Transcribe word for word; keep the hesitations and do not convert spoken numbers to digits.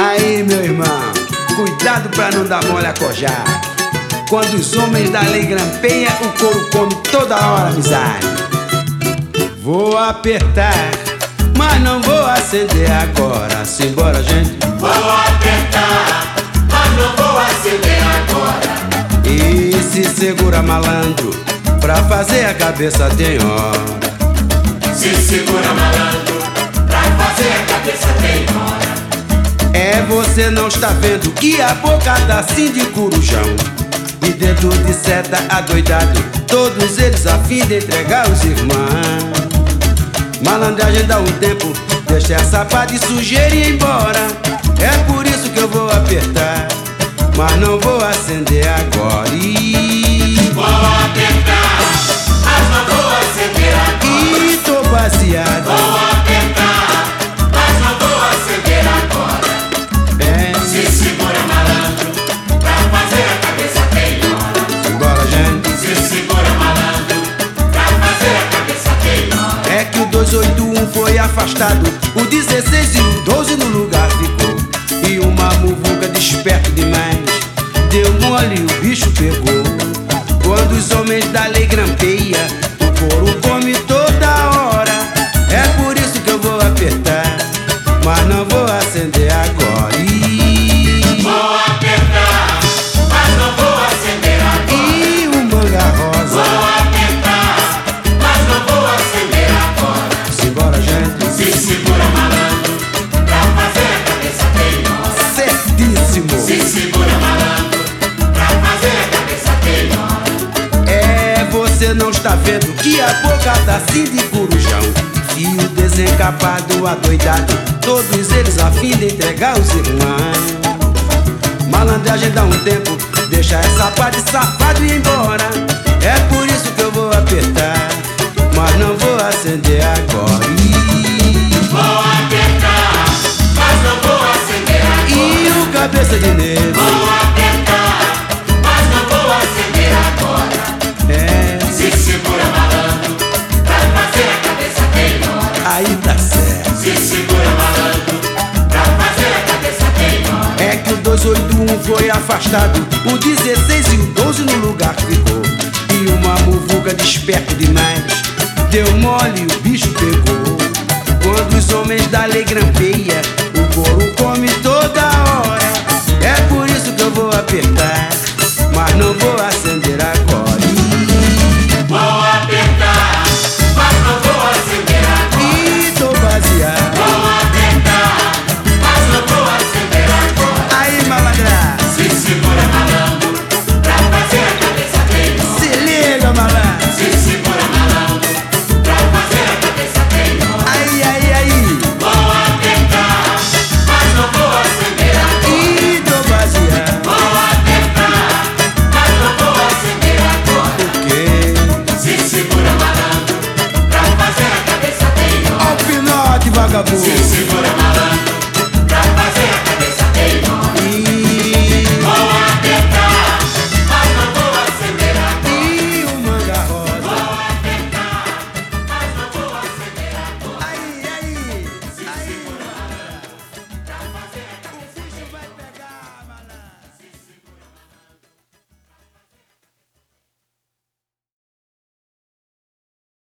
Aí, meu irmão, cuidado pra não dar mole a cojar. Quando os homens da lei grampeiam, o couro come toda hora, amizade. Vou apertar, mas não vou acender agora. Simbora, gente. Vou apertar, mas não vou acender agora. E se segura, malandro, pra fazer a cabeça tem hora. Se segura, malandro, pra fazer a cabeça tem hora. É, você não está vendo que a boca tá assim de corujão e dedo de seta adoidado, todos eles a fim de entregar os irmãos. Malandragem dá um tempo, deixa essa pá de sujeira e ir embora. É por isso que eu vou apertar, mas não vou acender agora. E... Vou apertar, mas não vou acender agora. E tô baseado. Vou apertar, mas não vou acender agora. É. Se segura, malandro, pra fazer a cabeça tem hora. Simbora, gente. Se segura, malandro, pra fazer a cabeça tem hora. É que o duzentos e oitenta e um foi afastado, o dezesseis e o doze no lugar ficou. E uma muvuca desperto demais deu mole e o bicho pegou. Quando os homens da lei grampeia, o couro come toda hora. É por isso que eu vou apertar, mas não vou acender agora. E... Vou apertar, mas não vou acender agora. E o manga rosa. Vou apertar, mas não vou acender agora. Simbora, gente. Se segura, malandro, pra fazer a cabeça tem hora. Certíssimo. Se segura, malandro, pra fazer a cabeça tem hora. É, você não está vendo que a boca tá assim de corujão, fio desencapado, adoidado, todos eles a fim de entregar os irmãos. Malandragem dá um tempo, deixa essa pá de safado ir embora. É por isso que eu vou apertar, mas não vou acender agora. E... Vou apertar, mas não vou acender agora. E o cabeça de negro. Vou apertar, mas não vou acender agora. É, Se segura, malandro, pra fazer a cabeça tem hora. aí tá certo. Se segura, malandro, pra fazer a cabeça tem hora. É que o duzentos e oitenta e um foi afastado, o dezesseis e o doze no lugar ficou. E uma muvuca desperto demais deu mole e o bicho pegou. Quando os homens da lei grampeia, o couro come toda hora. É por isso que eu vou apertar, mas não vou acender agora. Vou apertar, mas não vou acender agora. E tô baseado. Vou apertar, mas não vou acender agora. Aí, malandra, Se segura, malandro, pra fazer a cabeça tem hora. se liga, malandro. Se segura, malandro, pra fazer a cabeça tem hora. Aí, aí, aí. Vou apertar, mas não vou acender agora. E tô baseado. Vou apertar, mas não vou acender agora. O quê? Se segura, malandro, pra fazer a cabeça tem hora. Ó o pinote, vagabundo. Se segura, malandro.